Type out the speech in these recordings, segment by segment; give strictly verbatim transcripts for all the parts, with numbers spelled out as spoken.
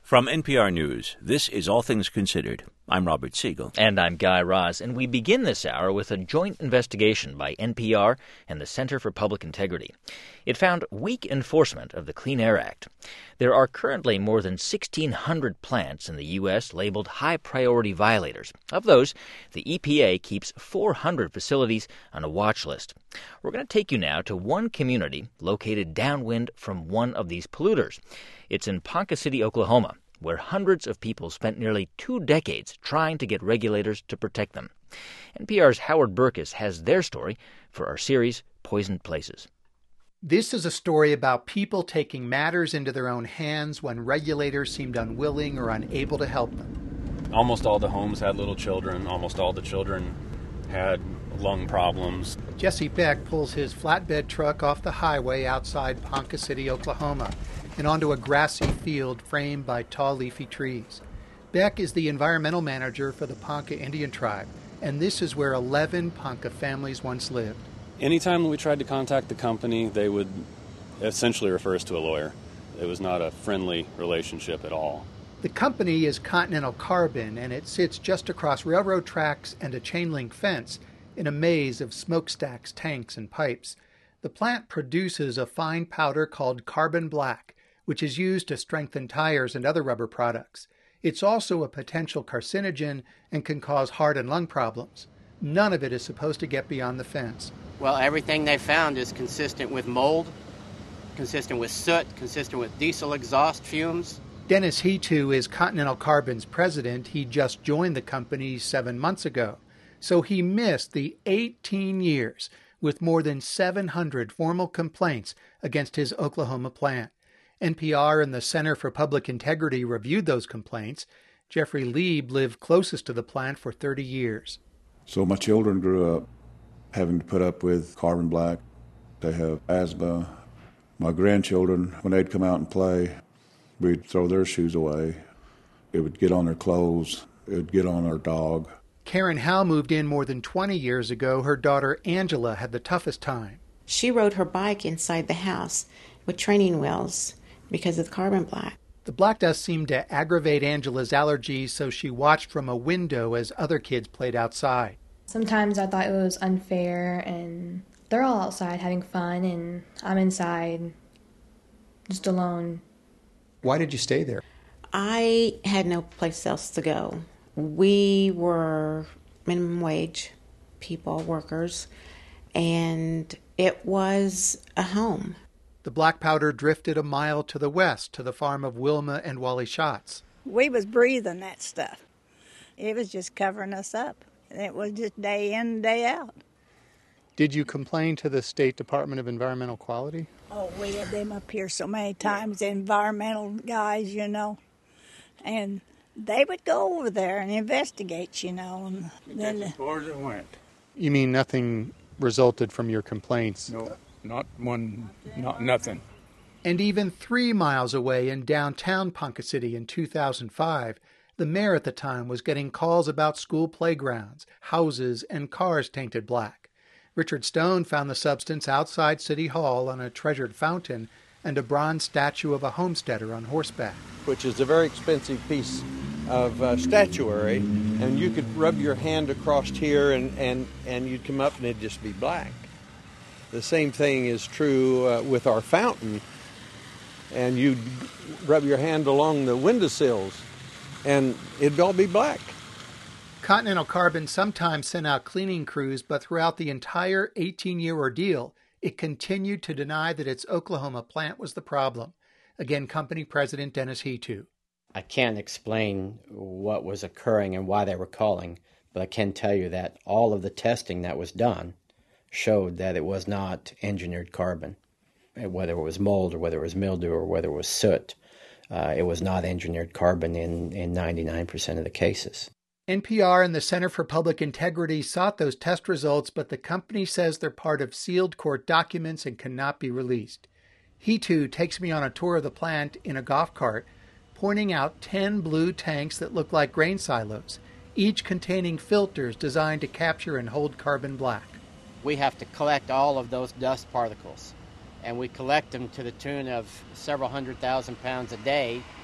From N P R News, this is All Things Considered. I'm Robert Siegel. And I'm Guy Raz. And we begin this hour with a joint investigation by N P R and the Center for Public Integrity. It found weak enforcement of the Clean Air Act. There are currently more than sixteen hundred plants in the U S labeled high-priority violators. Of those, the E P A keeps four hundred facilities on a watch list. We're going to take you now to one community located downwind from one of these polluters. It's in Ponca City, Oklahoma, where hundreds of people spent nearly two decades trying to get regulators to protect them. N P R's Howard Burkus has their story for our series, Poisoned Places. This is a story about people taking matters into their own hands when regulators seemed unwilling or unable to help them. Almost all the homes had little children. Almost all the children had lung problems. Jesse Beck pulls his flatbed truck off the highway outside Ponca City, Oklahoma, and onto a grassy field framed by tall leafy trees. Beck is the environmental manager for the Ponca Indian tribe, and this is where eleven Ponca families once lived. Anytime we tried to contact the company, they would essentially refer us to a lawyer. It was not a friendly relationship at all. The company is Continental Carbon, and it sits just across railroad tracks and a chain-link fence in a maze of smokestacks, tanks, and pipes. The plant produces a fine powder called carbon black, which is used to strengthen tires and other rubber products. It's also a potential carcinogen and can cause heart and lung problems. None of it is supposed to get beyond the fence. Well, everything they found is consistent with mold, consistent with soot, consistent with diesel exhaust fumes. Dennis Hetu is Continental Carbon's president. He just joined the company seven months ago. So he missed the eighteen years with more than seven hundred formal complaints against his Oklahoma plant. N P R and the Center for Public Integrity reviewed those complaints. Jeffrey Lieb lived closest to the plant for thirty years. So my children grew up having to put up with carbon black. They have asthma. My grandchildren, when they'd come out and play, we'd throw their shoes away. It would get on their clothes. It would get on our dog. Karen Howe moved in more than twenty years ago. Her daughter Angela had the toughest time. She rode her bike inside the house with training wheels because of the carbon black. The black dust seemed to aggravate Angela's allergies, so she watched from a window as other kids played outside. Sometimes I thought it was unfair, and they're all outside having fun, and I'm inside just alone. Why did you stay there? I had no place else to go. We were minimum wage people, workers, and it was a home. The black powder drifted a mile to the west to the farm of Wilma and Wally Schatz. We was breathing that stuff. It was just covering us up. It was just day in, day out. Did you complain to the State Department of Environmental Quality? Oh, we had them up here so many times, the environmental guys, you know. And they would go over there and investigate, you know. And then as far as it went. You mean nothing resulted from your complaints? No. Not one, not nothing. And even three miles away in downtown Ponca City in two thousand five, the mayor at the time was getting calls about school playgrounds, houses, and cars tainted black. Richard Stone found the substance outside City Hall on a treasured fountain and a bronze statue of a homesteader on horseback. Which is a very expensive piece of uh, statuary, and you could rub your hand across here and, and, and you'd come up and it'd just be black. The same thing is true uh, with our fountain, and you'd rub your hand along the windowsills, and it'd all be black. Continental Carbon sometimes sent out cleaning crews, but throughout the entire eighteen-year ordeal, it continued to deny that its Oklahoma plant was the problem. Again, company president Dennis Hetu. I can't explain what was occurring and why they were calling, but I can tell you that all of the testing that was done showed that it was not engineered carbon. Whether it was mold or whether it was mildew or whether it was soot, uh, it was not engineered carbon in, in ninety-nine percent of the cases. N P R and the Center for Public Integrity sought those test results, but the company says they're part of sealed court documents and cannot be released. He, too, takes me on a tour of the plant in a golf cart, pointing out ten blue tanks that look like grain silos, each containing filters designed to capture and hold carbon black. We have to collect all of those dust particles, and we collect them to the tune of several hundred thousand pounds a day,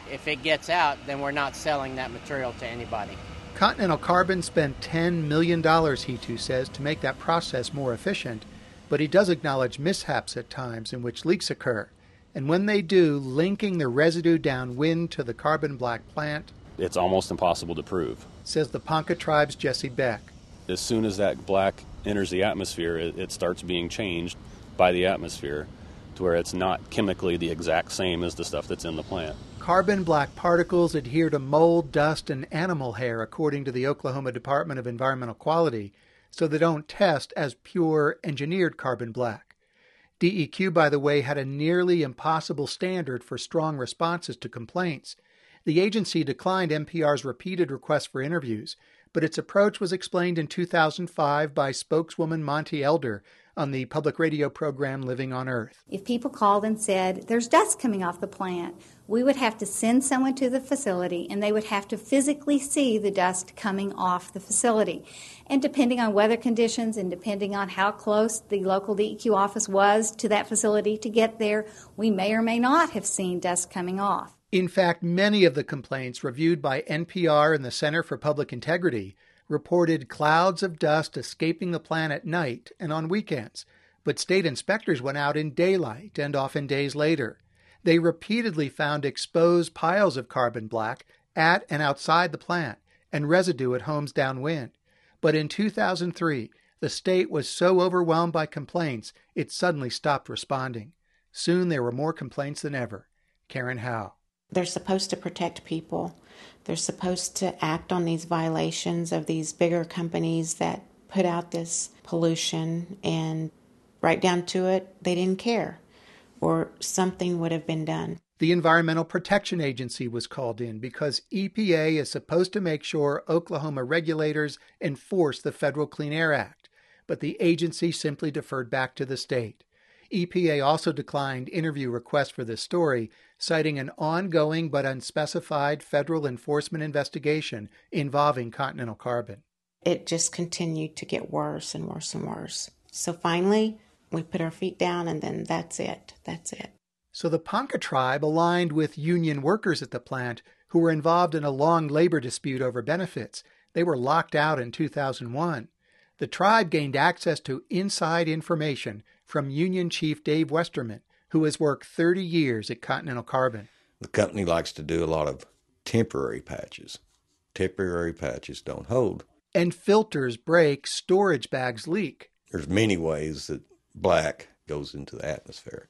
If it gets out, then we're not selling that material to anybody. Continental Carbon spent ten million dollars, he too says, to make that process more efficient, but he does acknowledge mishaps at times in which leaks occur. And when they do, linking the residue downwind to the carbon black plant, it's almost impossible to prove, says the Ponca tribe's Jesse Beck. As soon as that black enters the atmosphere, it, it starts being changed by the atmosphere to where it's not chemically the exact same as the stuff that's in the plant. Carbon black particles adhere to mold, dust, and animal hair, according to the Oklahoma Department of Environmental Quality, so they don't test as pure engineered carbon black. D E Q, by the way, had a nearly impossible standard for strong responses to complaints. The agency declined N P R's repeated requests for interviews, but its approach was explained in two thousand five by spokeswoman Monty Elder on the public radio program Living on Earth. If people called and said, there's dust coming off the plant, we would have to send someone to the facility and they would have to physically see the dust coming off the facility. And depending on weather conditions and depending on how close the local D E Q office was to that facility to get there, we may or may not have seen dust coming off. In fact, many of the complaints reviewed by N P R and the Center for Public Integrity reported clouds of dust escaping the plant at night and on weekends, but state inspectors went out in daylight and often days later. They repeatedly found exposed piles of carbon black at and outside the plant and residue at homes downwind. But in two thousand three, the state was so overwhelmed by complaints, it suddenly stopped responding. Soon there were more complaints than ever. Karen Howe. They're supposed to protect people. They're supposed to act on these violations of these bigger companies that put out this pollution, and right down to it, they didn't care, or something would have been done. The Environmental Protection Agency was called in because E P A is supposed to make sure Oklahoma regulators enforce the Federal Clean Air Act, but the agency simply deferred back to the state. E P A also declined interview requests for this story, citing an ongoing but unspecified federal enforcement investigation involving Continental Carbon. It just continued to get worse and worse and worse. So finally, we put our feet down, and then that's it. That's it. So the Ponca tribe aligned with union workers at the plant who were involved in a long labor dispute over benefits. They were locked out in two thousand one. The tribe gained access to inside information from Union Chief Dave Westerman, who has worked thirty years at Continental Carbon. The company likes to do a lot of temporary patches. Temporary patches don't hold. And filters break, storage bags leak. There's many ways that black goes into the atmosphere.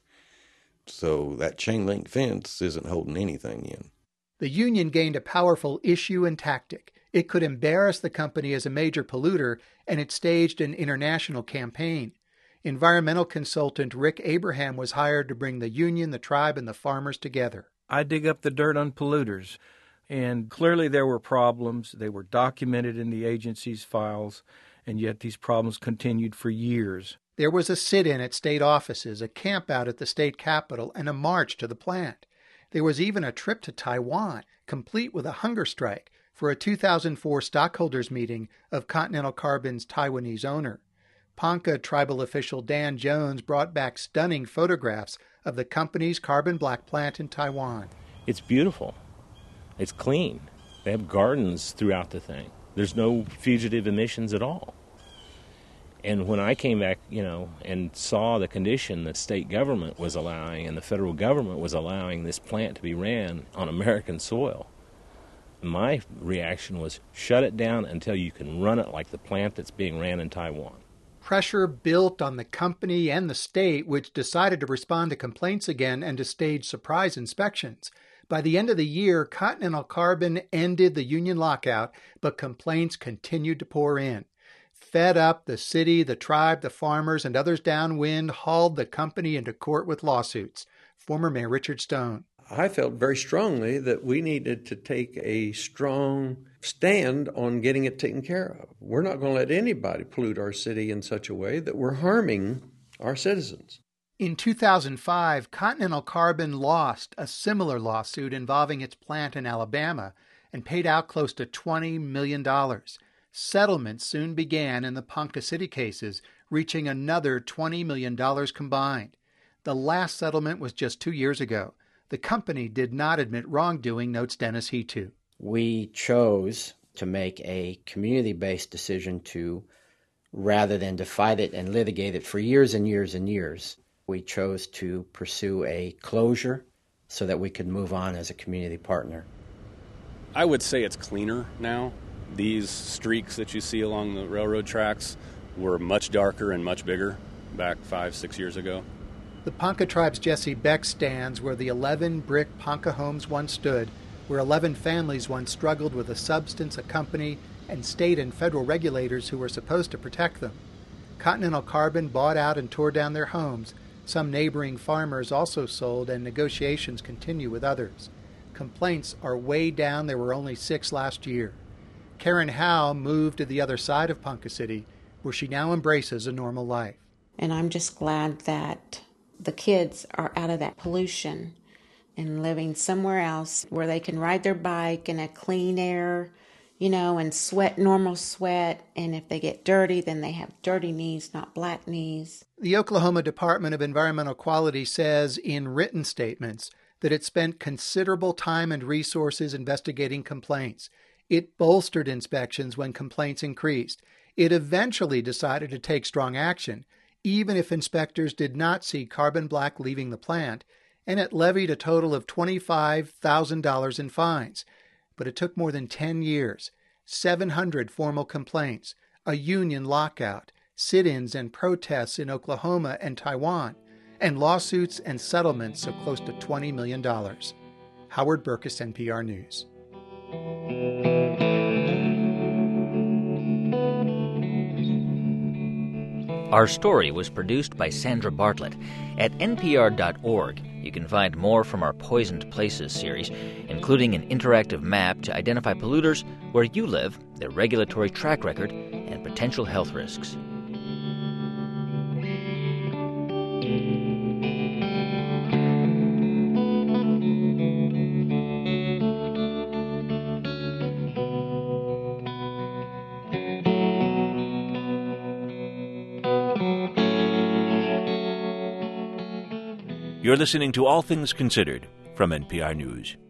So that chain link fence isn't holding anything in. The union gained a powerful issue and tactic. It could embarrass the company as a major polluter, and it staged an international campaign. Environmental consultant Rick Abraham was hired to bring the union, the tribe, and the farmers together. I dig up the dirt on polluters, and clearly there were problems. They were documented in the agency's files, and yet these problems continued for years. There was a sit-in at state offices, a campout at the state capitol, and a march to the plant. There was even a trip to Taiwan, complete with a hunger strike, for a two thousand four stockholders meeting of Continental Carbon's Taiwanese owner. Ponca tribal official Dan Jones brought back stunning photographs of the company's carbon black plant in Taiwan. It's beautiful. It's clean. They have gardens throughout the thing. There's no fugitive emissions at all. And when I came back, you know, and saw the condition the state government was allowing and the federal government was allowing this plant to be ran on American soil, my reaction was shut it down until you can run it like the plant that's being ran in Taiwan. Pressure built on the company and the state, which decided to respond to complaints again and to stage surprise inspections. By the end of the year, Continental Carbon ended the union lockout, but complaints continued to pour in. Fed up, the city, the tribe, the farmers, and others downwind hauled the company into court with lawsuits. Former Mayor Richard Stone. I felt very strongly that we needed to take a strong stand on getting it taken care of. We're not going to let anybody pollute our city in such a way that we're harming our citizens. In two thousand five, Continental Carbon lost a similar lawsuit involving its plant in Alabama and paid out close to twenty million dollars. Settlements soon began in the Ponca City cases, reaching another twenty million dollars combined. The last settlement was just two years ago. The company did not admit wrongdoing, notes Dennis Hetu. We chose to make a community-based decision to, rather than to fight it and litigate it for years and years and years, we chose to pursue a closure so that we could move on as a community partner. I would say it's cleaner now. These streaks that you see along the railroad tracks were much darker and much bigger back five, six years ago. The Ponca tribe's Jesse Beck stands where the eleven brick Ponca homes once stood, where eleven families once struggled with a substance, a company, and state and federal regulators who were supposed to protect them. Continental Carbon bought out and tore down their homes. Some neighboring farmers also sold, and negotiations continue with others. Complaints are way down. There were only six last year. Karen Howe moved to the other side of Ponca City, where she now embraces a normal life. And I'm just glad that the kids are out of that pollution and living somewhere else where they can ride their bike in a clean air, you know, and sweat normal sweat. And if they get dirty, then they have dirty knees, not black knees. The Oklahoma Department of Environmental Quality says in written statements that it spent considerable time and resources investigating complaints. It bolstered inspections when complaints increased. It eventually decided to take strong action, even if inspectors did not see carbon black leaving the plant, and it levied a total of twenty-five thousand dollars in fines. But it took more than ten years, seven hundred formal complaints, a union lockout, sit-ins and protests in Oklahoma and Taiwan, and lawsuits and settlements of close to twenty million dollars. Howard Burkus, N P R News. Our story was produced by Sandra Bartlett. At N P R dot org, you can find more from our Poisoned Places series, including an interactive map to identify polluters where you live, their regulatory track record, and potential health risks. You're listening to All Things Considered from N P R News.